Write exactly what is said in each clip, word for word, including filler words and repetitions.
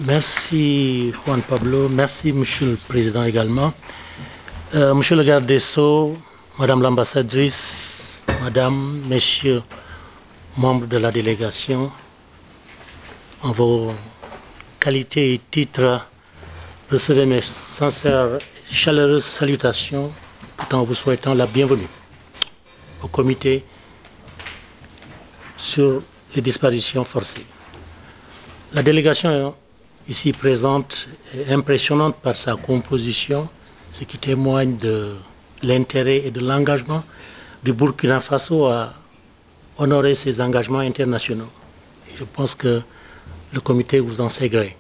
Merci Juan Pablo, merci Monsieur le Président également. Euh, Monsieur le garde des Sceaux, Madame l'ambassadrice, Madame, Messieurs, membres de la délégation, en vos qualités et titres, je serai mes sincères et chaleureuses salutations tout en vous souhaitant la bienvenue au comité sur les disparitions forcées. La délégation ici présente est impressionnante par sa composition, ce qui témoigne de l'intérêt et de l'engagement du Burkina Faso à honorer ses engagements internationaux. Et je pense que le comité vous en sait gré.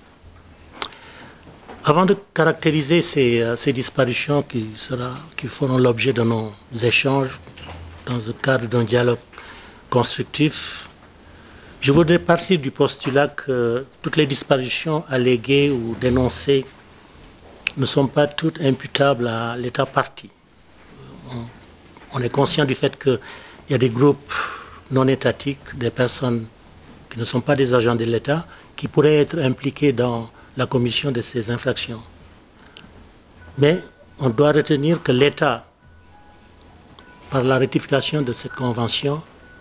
Avant de caractériser ces, ces disparitions qui, sera, qui feront l'objet de nos échanges dans le cadre d'un dialogue constructif, je voudrais partir du postulat que toutes les disparitions alléguées ou dénoncées ne sont pas toutes imputables à l'État partie. On, on est conscient du fait qu'il y a des groupes non étatiques, des personnes qui ne sont pas des agents de l'État, qui pourraient être impliqués dans la commission de ces infractions. Mais on doit retenir que l'État, par la ratification de cette convention,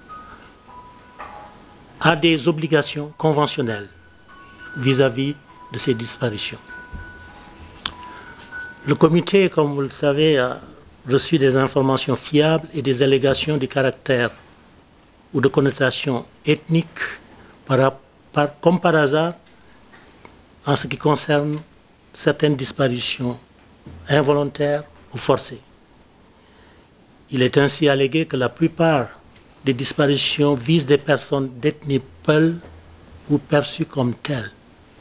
a des obligations conventionnelles vis-à-vis de ces disparitions. Le comité, comme vous le savez, a reçu des informations fiables et des allégations de caractère ou de connotation ethnique, par, par, comme par hasard, en ce qui concerne certaines disparitions involontaires ou forcées. Il est ainsi allégué que la plupart des disparitions visent des personnes d'ethnie peul ou perçues comme telles.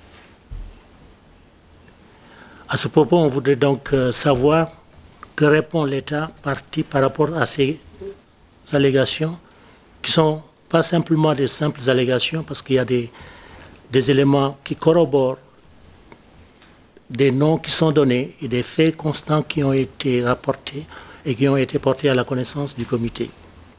À ce propos, on voudrait donc savoir que répond l'État parti par rapport à ces allégations, qui ne sont pas simplement des simples allégations, parce qu'il y a des, des éléments qui corroborent des noms qui sont donnés et des faits constants qui ont été rapportés et qui ont été portés à la connaissance du comité.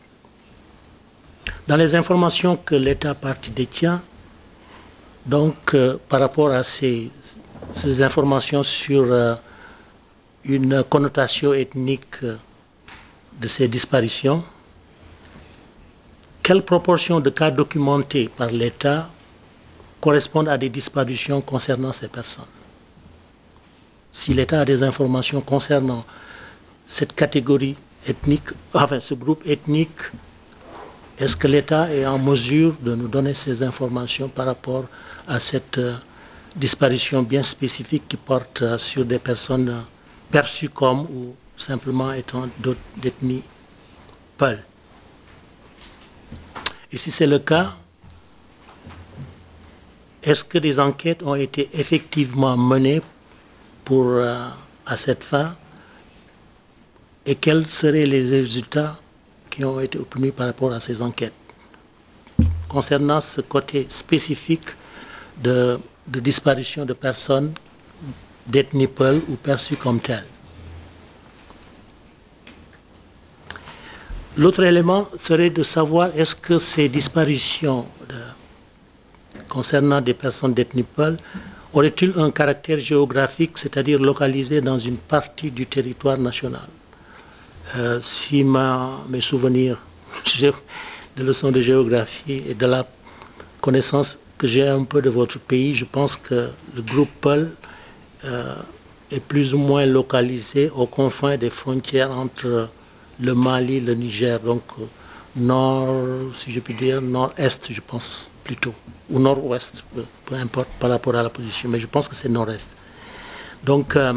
Dans les informations que l'État partie détient, donc euh, par rapport à ces, ces informations sur euh, une connotation ethnique euh, de ces disparitions, quelle proportion de cas documentés par l'État correspondent à des disparitions concernant ces personnes? Si l'État a des informations concernant cette catégorie ethnique, enfin ce groupe ethnique, est-ce que l'État est en mesure de nous donner ces informations par rapport à cette euh, disparition bien spécifique qui porte euh, sur des personnes euh, perçues comme ou simplement étant d'ethnie peul? Et si c'est le cas, est-ce que des enquêtes ont été effectivement menées pour, euh, à cette fin, et quels seraient les résultats qui ont été obtenus par rapport à ces enquêtes concernant ce côté spécifique de, de disparition de personnes d'ethnie peul ou perçues comme telles? L'autre élément serait de savoir est-ce que ces disparitions de, concernant des personnes d'ethnie peul auraient-ils un caractère géographique, c'est-à-dire localisé dans une partie du territoire national? euh, Si ma, mes souvenirs de leçons de géographie et de la connaissance que j'ai un peu de votre pays, je pense que le groupe peul euh, est plus ou moins localisé aux confins des frontières entre le Mali, le Niger, donc euh, nord, si je puis dire, nord-est, je pense plutôt, ou nord-ouest, peu, peu importe par rapport à la position, mais je pense que c'est nord-est. Donc, euh,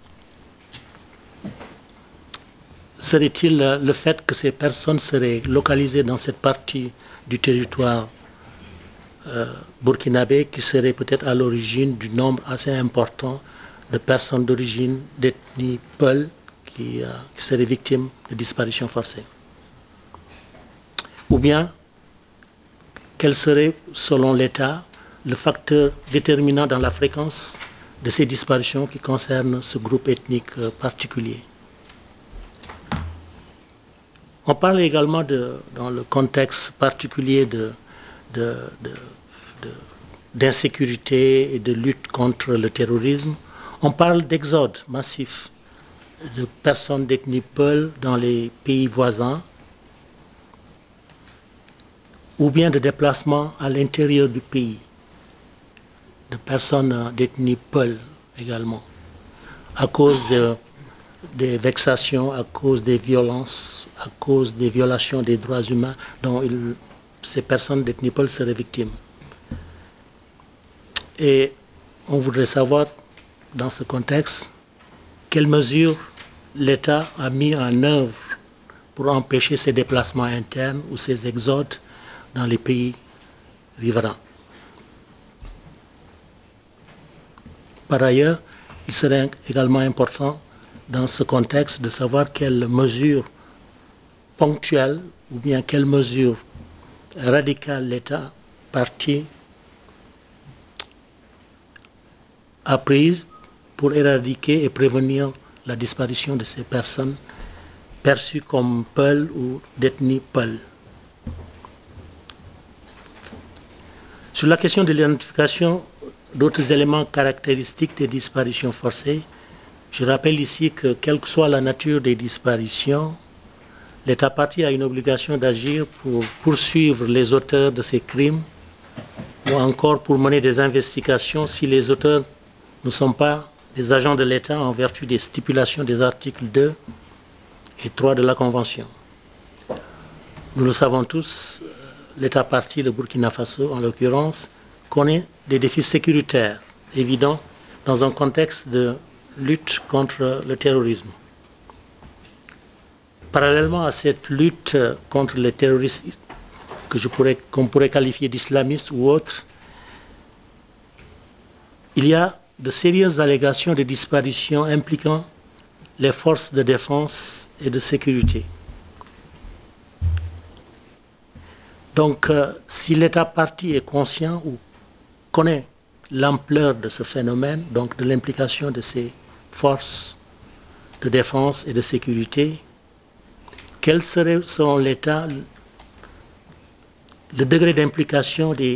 serait-il euh, le fait que ces personnes seraient localisées dans cette partie du territoire euh, burkinabé qui serait peut-être à l'origine du nombre assez important de personnes d'origine d'ethnie peul qui, euh, qui seraient victimes de disparitions forcées? Ou bien, quel serait, selon l'État, le facteur déterminant dans la fréquence de ces disparitions qui concernent ce groupe ethnique euh, particulier? On parle également, de, dans le contexte particulier de, de, de, de d'insécurité et de lutte contre le terrorisme. On parle d'exode massif de personnes d'ethnie peul dans les pays voisins ou bien de déplacement à l'intérieur du pays de personnes d'ethnie peul également, à cause de, des vexations, à cause des violences, à cause des violations des droits humains dont il, ces personnes d'ethnie peul seraient victimes. Et on voudrait savoir, dans ce contexte, quelles mesures l'État a mis en œuvre pour empêcher ces déplacements internes ou ces exodes dans les pays riverains. Par ailleurs, il serait également important dans ce contexte de savoir quelles mesures ponctuelles ou bien quelles mesures radicales l'État parti a prises pour éradiquer et prévenir la disparition de ces personnes perçues comme peuls ou d'ethnie peul. Sur la question de l'identification d'autres éléments caractéristiques des disparitions forcées, je rappelle ici que, quelle que soit la nature des disparitions, l'État parti a une obligation d'agir pour poursuivre les auteurs de ces crimes ou encore pour mener des investigations si les auteurs ne sont pas des agents de l'État en vertu des stipulations des articles deux et trois de la Convention. Nous le savons tous, l'État parti, le Burkina Faso en l'occurrence, connaît des défis sécuritaires évidents dans un contexte de lutte contre le terrorisme. Parallèlement à cette lutte contre le terrorisme que je pourrais, qu'on pourrait qualifier d'islamiste ou autre, il y a de sérieuses allégations de disparition impliquant les forces de défense et de sécurité. Donc, euh, si l'État parti est conscient ou connaît l'ampleur de ce phénomène, donc de l'implication de ces forces de défense et de sécurité, quel serait, selon l'État, le degré d'implication des